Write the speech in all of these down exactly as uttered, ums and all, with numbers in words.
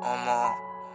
Omo,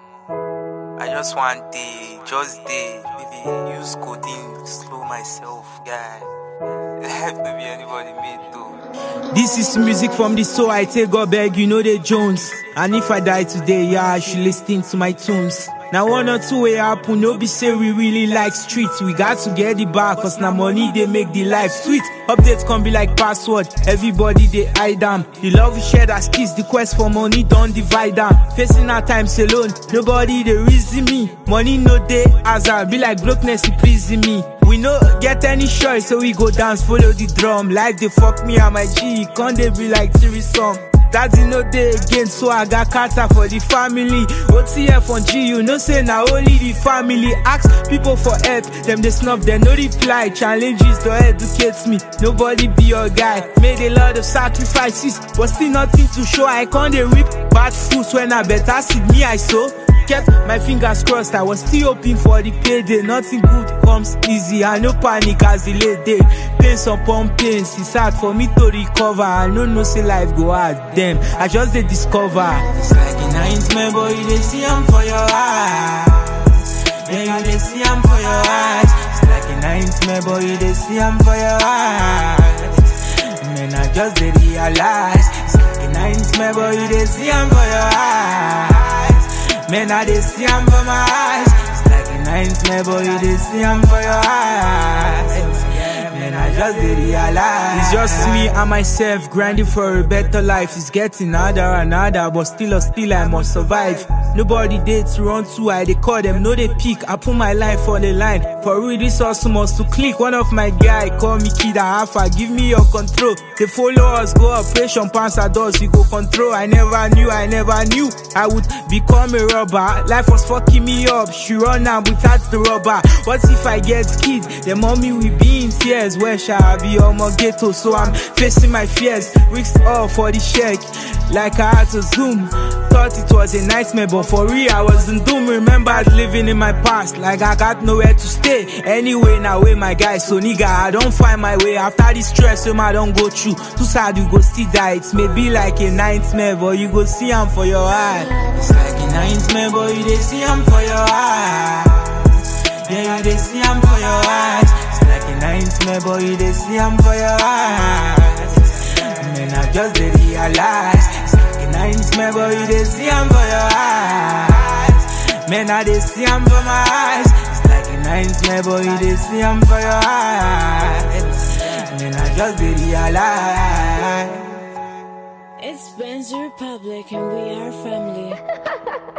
I just want day, just day, maybe use coding, slow myself, guy. Life to be anybody made though. This is music from the soul. I take God beg, you know the Jones. And if I die today, yeah, I should listen to my tunes. Now one or two way happen, no be say we really like streets. We got to get the bar, cause now money they make the life sweet. Updates can be like password, everybody they hide them. The love we share as kids, the quest for money don't divide them. Facing our times alone, nobody they reason me. Money no day, as I be like brokenness, it pleasing me. We no get any choice, so we go dance, follow the drum. Life they fuck me and my G, can't they be like Tirisom? Daddy no day again, so I got Carter for the family. O T F on G, you know say now only the family. Ask people for help, them they snub, they no reply. Challenges to educate me, nobody be your guy. Made a lot of sacrifices, but still nothing to show. I can't they rip bad fruits when I better see me I sow. Kept my fingers crossed, I was still hoping for the payday. Nothing good comes easy, I no panic as the late day. Pains upon pains, it's hard for me to recover. I no know say life go hard, damn, I just they discover. It's like a nightmare, boy, you they see I'm for your eyes. Yeah, you they see I'm for your eyes. It's like a nightmare, boy, you they see I'm for your eyes. Man, I just they realize. It's like a nightmare, boy, you they see I'm for your eyes. Man, I dey see I'm for my eyes. It's like a nightmare, boy, you dey see I'm for your eyes. Man, I just dey realize. It's just me and myself grinding for a better life. It's getting harder and harder, but still or still I must survive. Nobody dey to run to, I dey call them, no they pick. I put my life on the line. For real, this hustle must to click. One of my guy call me Kid Alpha, give me your control. They follow us, go operation, panzer doors, we go control. I never knew, I never knew I would become a robber. Life was fucking me up, she run out without the rubber. What if I get kid? The mommy will be in tears. Where shall I be? On my ghetto, so I'm facing my fears. Risks all for the check, like I had to zoom. Thought it was a nightmare, but for real I wasn't doomed. Remembered living in my past, like I got nowhere to stay. Anyway, now way my guy, so nigga, I don't find my way. After this stress, so I don't go through. Too sad, you go still die. It may be like a nightmare, but you go see I'm for your eye. It's like a nightmare, but you they see I'm for your eyes. Yeah, you they see I'm for your eyes. It's like a nightmare, but you they see I'm for your eyes. Man, I just they realize. It's like a nightmare, but you they see I'm for your eyes. Man, I they see I'm for my eyes. It's like a nightmare, but you they see I'm for your eyes. Man, I just they realize. It's Benz Republic and we are family.